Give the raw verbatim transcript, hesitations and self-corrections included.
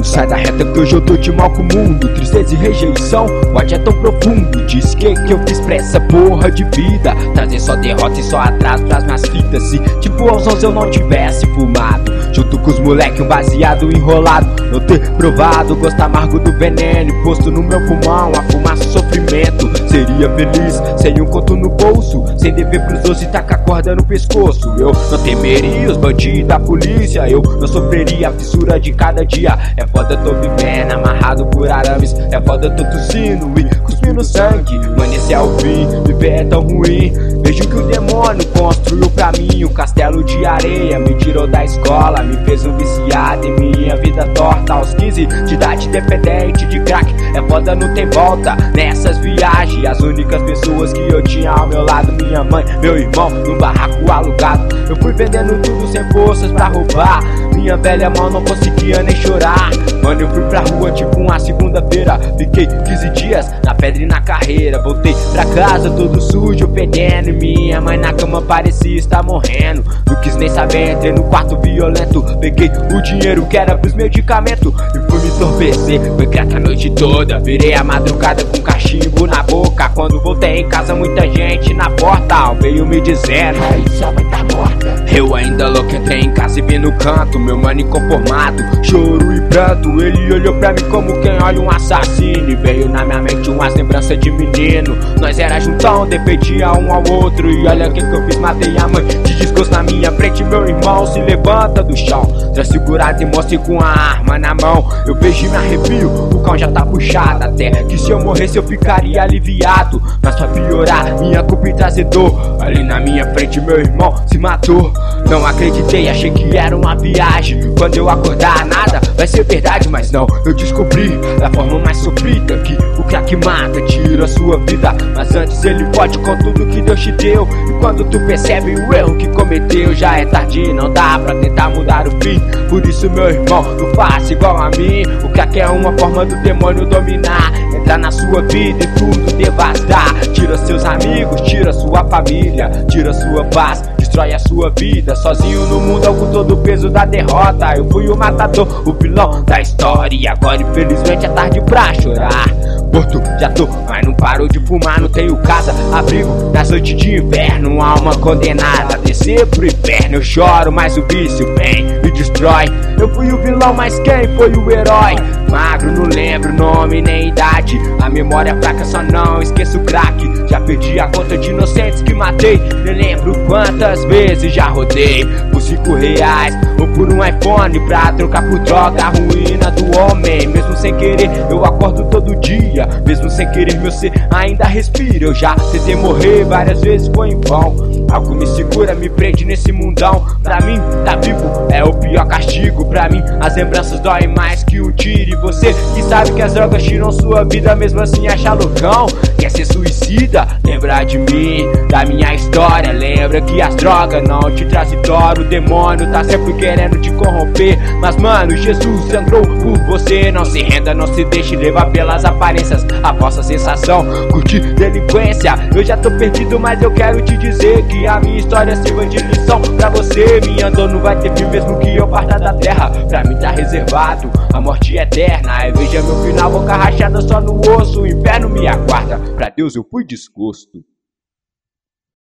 sai da reta que hoje eu tô de mal com o mundo. Tristeza e rejeição, o ódio é tão profundo. Diz que que eu fiz pra essa porra de vida, trazer só derrota e só atraso pras minhas fitas. Se tipo aos onze eu não tivesse fumado, junto com os moleque um baseado enrolado, não ter provado o gosto amargo do veneno posto no meu pulmão, a fumaça, o sofrimento. Seria feliz sem um conto no bolso, sem dever pros doces e tacar corda no pescoço. Eu não temeria os bandidos da polícia, eu não sofreria a fissura de cada dia. É foda, tô vivendo amarrado por arames, é foda, tô tossindo e cuspindo sangue. Mano, esse é o fim, viver é tão ruim. Vejo que o demônio construiu pra mim um castelo de areia, me tirou da escola, me fez um viciado em minha vida torta. Aos quinze de idade dependente de crack, é foda, não tem volta nessas viagens. As únicas pessoas que eu tinha ao meu lado, minha mãe, meu irmão, no barraco alugado. Eu fui vendendo tudo sem forças pra roubar, minha velha mão não conseguia nem chorar. Mano, eu fui pra rua tipo uma segunda-feira, fiquei quinze dias na pedra e na carreira. Voltei pra casa todo sujo, fedendo, e minha mãe na cama parecia estar morrendo. Não quis nem saber, entrei no quarto violento, peguei o dinheiro que era pros medicamentos e fui me entorpecer. Foi crack a noite toda, virei a madrugada com cachimbo na boca. Quando voltei em casa muita gente na porta veio me dizendo: aí sua mãe tá morta. Eu ainda louco entrei em casa e vi no canto meu mano inconformado, choro e pranto. Ele olhou pra mim como quem olha um assassino e veio na minha mente umas lembranças de menino. Nós era juntão, dependia um ao outro, e olha o que que eu fiz, matei a mãe de desgosto na minha frente. Meu irmão se levanta do chão, transfigurado e mostra com a arma na mão. Eu vejo e me arrepio, o cão já tá puxado, até que se eu morresse eu ficaria aliviado. Mas pra piorar, minha culpa e trazer dor, ali na minha frente meu irmão se matou. Não acreditei, achei que era uma viagem. Quando eu acordar nada vai ser verdade, mas não, eu descobri da forma mais sofrida que o crack mata, tira a sua vida, mas antes ele pode com tudo que Deus te deu. E quando tu percebe o erro que cometeu, já é tarde, não dá pra tentar mudar o fim. Por isso meu irmão, não faça igual a mim. O crack é uma forma do demônio dominar, entrar na sua vida e tudo devastar. Tira seus amigos, tira sua família, tira sua paz, destrói a sua vida. Sozinho no mundo com todo o peso da derrota, eu fui o matador, o vilão da história. E agora infelizmente é tarde pra chorar. Morto já tô, mas não paro de fumar. Não tenho casa, abrigo nas noites de inverno. Alma condenada a descer pro inferno. Eu choro, mas o vício vem e destrói. Eu fui o vilão, mas quem foi o herói? Magro, não lembro nome nem idade, a memória fraca, só não esqueço o crack. Já perdi a conta de inocentes que matei, nem lembro quantas vezes já rodei por cinco reais ou por um iPhone pra trocar por droga, a ruína do homem. Mesmo sem querer eu acordo todo dia, mesmo sem querer meu ser ainda respira. Eu já tentei morrer várias vezes, foi em vão. Algo me segura, me prende nesse mundão. Pra mim, tá vivo é o pior castigo. Pra mim, as lembranças doem mais que um tiro. E você que sabe que as drogas tiram sua vida, mesmo assim acha loucão, quer ser suicida? Lembra de mim, da minha história. Lembra que as drogas não te trazem dor. O demônio tá sempre querendo te corromper, mas mano, Jesus sangrou por você. Não se renda, não se deixe levar pelas aparências, a falsa sensação, curtir delinquência. Eu já tô perdido, mas eu quero te dizer que a minha história sirva de lição pra você. Minha dor não vai ter fim mesmo que eu parta da terra. Pra mim tá reservado a morte eterna. Aí veja meu final, boca rachada só no osso. O inferno me aguarda, pra Deus eu fui desgosto.